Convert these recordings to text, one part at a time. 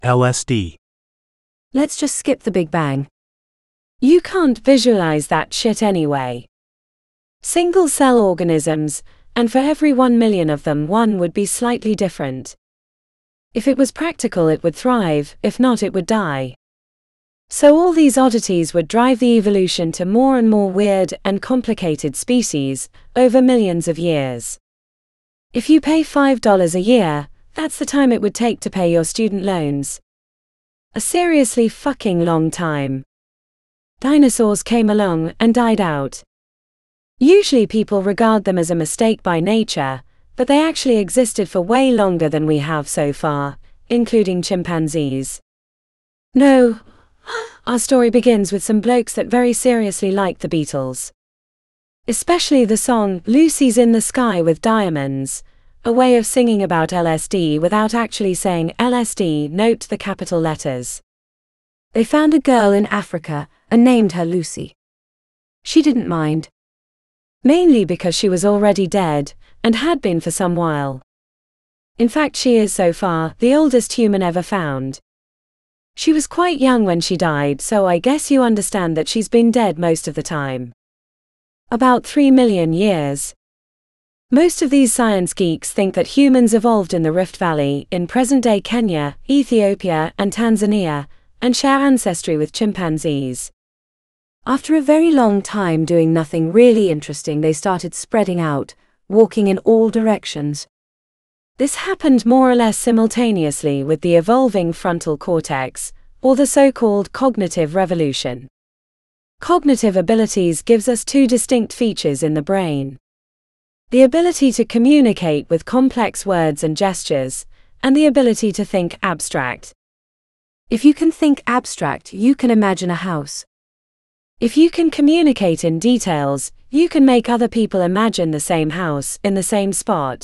LSD. Let's just skip the Big Bang. You can't visualize that shit anyway. Single-cell organisms, and for every 1 million of them one would be slightly different. If it was practical it would thrive, if not it would die. So all these oddities would drive the evolution to more and more weird and complicated species, over millions of years. If you pay $5 a year, that's the time it would take to pay your student loans. A seriously fucking long time. Dinosaurs came along and died out. Usually people regard them as a mistake by nature, but they actually existed for way longer than we have so far, including chimpanzees. No, our story begins with some blokes that very seriously liked the Beatles. Especially the song Lucy's in the Sky with Diamonds, a way of singing about LSD without actually saying LSD, note the capital letters. They found a girl in Africa and named her Lucy. She didn't mind. Mainly because she was already dead, and had been for some while. In fact, she is so far the oldest human ever found. She was quite young when she died, so I guess you understand that she's been dead most of the time. About 3 million years. Most of these science geeks think that humans evolved in the Rift Valley, in present-day Kenya, Ethiopia, and Tanzania, and share ancestry with chimpanzees. After a very long time doing nothing really interesting, they started spreading out, walking in all directions. This happened more or less simultaneously with the evolving frontal cortex, or the so-called cognitive revolution. Cognitive abilities gives us two distinct features in the brain. The ability to communicate with complex words and gestures, and the ability to think abstract. If you can think abstract, you can imagine a house. If you can communicate in details, you can make other people imagine the same house in the same spot.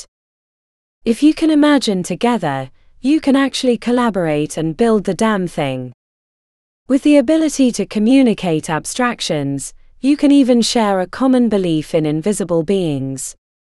If you can imagine together, you can actually collaborate and build the damn thing. With the ability to communicate abstractions, you can even share a common belief in invisible beings.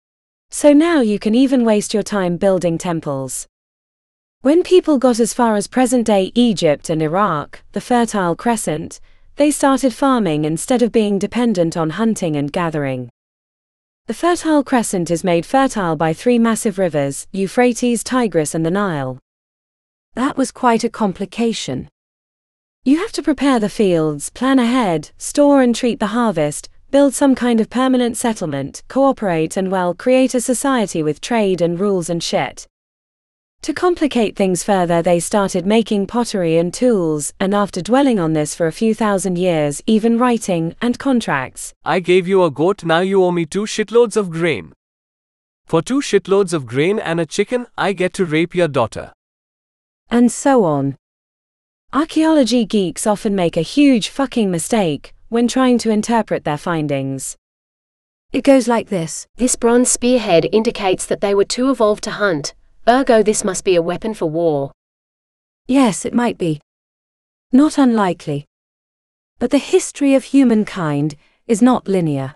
So now you can even waste your time building temples. When people got as far as present-day Egypt and Iraq, the Fertile Crescent, they started farming instead of being dependent on hunting and gathering. The Fertile Crescent is made fertile by 3 massive rivers, Euphrates, Tigris, and the Nile. That was quite a complication. You have to prepare the fields, plan ahead, store and treat the harvest, build some kind of permanent settlement, cooperate and create a society with trade and rules and shit. To complicate things further, they started making pottery and tools, and after dwelling on this for a few thousand years, even writing and contracts. I gave you a goat, now you owe me 2 shitloads of grain. For 2 shitloads of grain and a chicken, I get to rape your daughter. And so on. Archaeology geeks often make a huge fucking mistake when trying to interpret their findings. It goes like this. This bronze spearhead indicates that they were too evolved to hunt. Ergo, this must be a weapon for war. Yes, it might be. Not unlikely. But the history of humankind is not linear.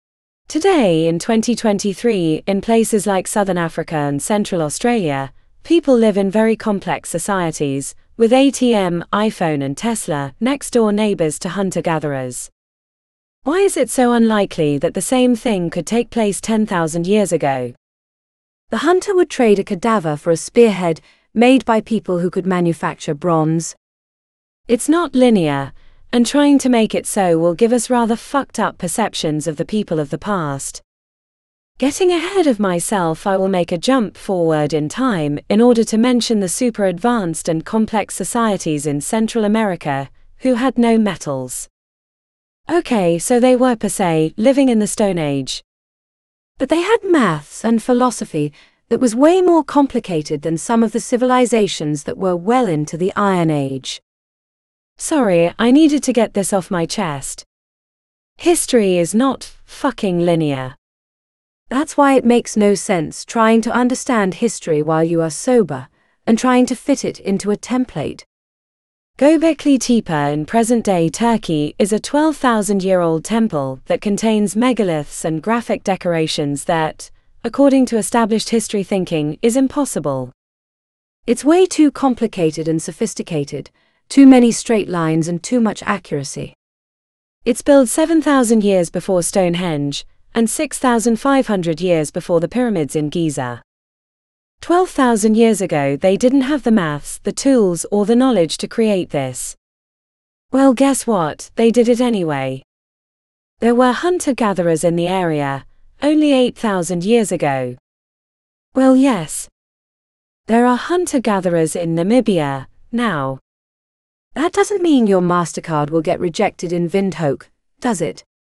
Today, in 2023, in places like Southern Africa and Central Australia, people live in very complex societies, with ATM, iPhone and Tesla next-door neighbors to hunter-gatherers. Why is it so unlikely that the same thing could take place 10,000 years ago? The hunter would trade a cadaver for a spearhead made by people who could manufacture bronze. It's not linear, and trying to make it so will give us rather fucked up perceptions of the people of the past. Getting ahead of myself, I will make a jump forward in time in order to mention the super advanced and complex societies in Central America, who had no metals. Okay, so they were per se living in the Stone Age. But they had maths and philosophy that was way more complicated than some of the civilizations that were well into the Iron Age. Sorry, I needed to get this off my chest. History is not fucking linear. That's why it makes no sense trying to understand history while you are sober, and trying to fit it into a template. Göbekli Tepe in present-day Turkey is a 12,000-year-old temple that contains megaliths and graphic decorations that, according to established history thinking, is impossible. It's way too complicated and sophisticated, too many straight lines and too much accuracy. It's built 7,000 years before Stonehenge, and 6,500 years before the pyramids in Giza. 12,000 years ago they didn't have the maths, the tools, or the knowledge to create this. Well, guess what? They did it anyway. There were hunter-gatherers in the area, only 8,000 years ago. Well, yes. There are hunter-gatherers in Namibia, now. That doesn't mean your MasterCard will get rejected in Windhoek, does it?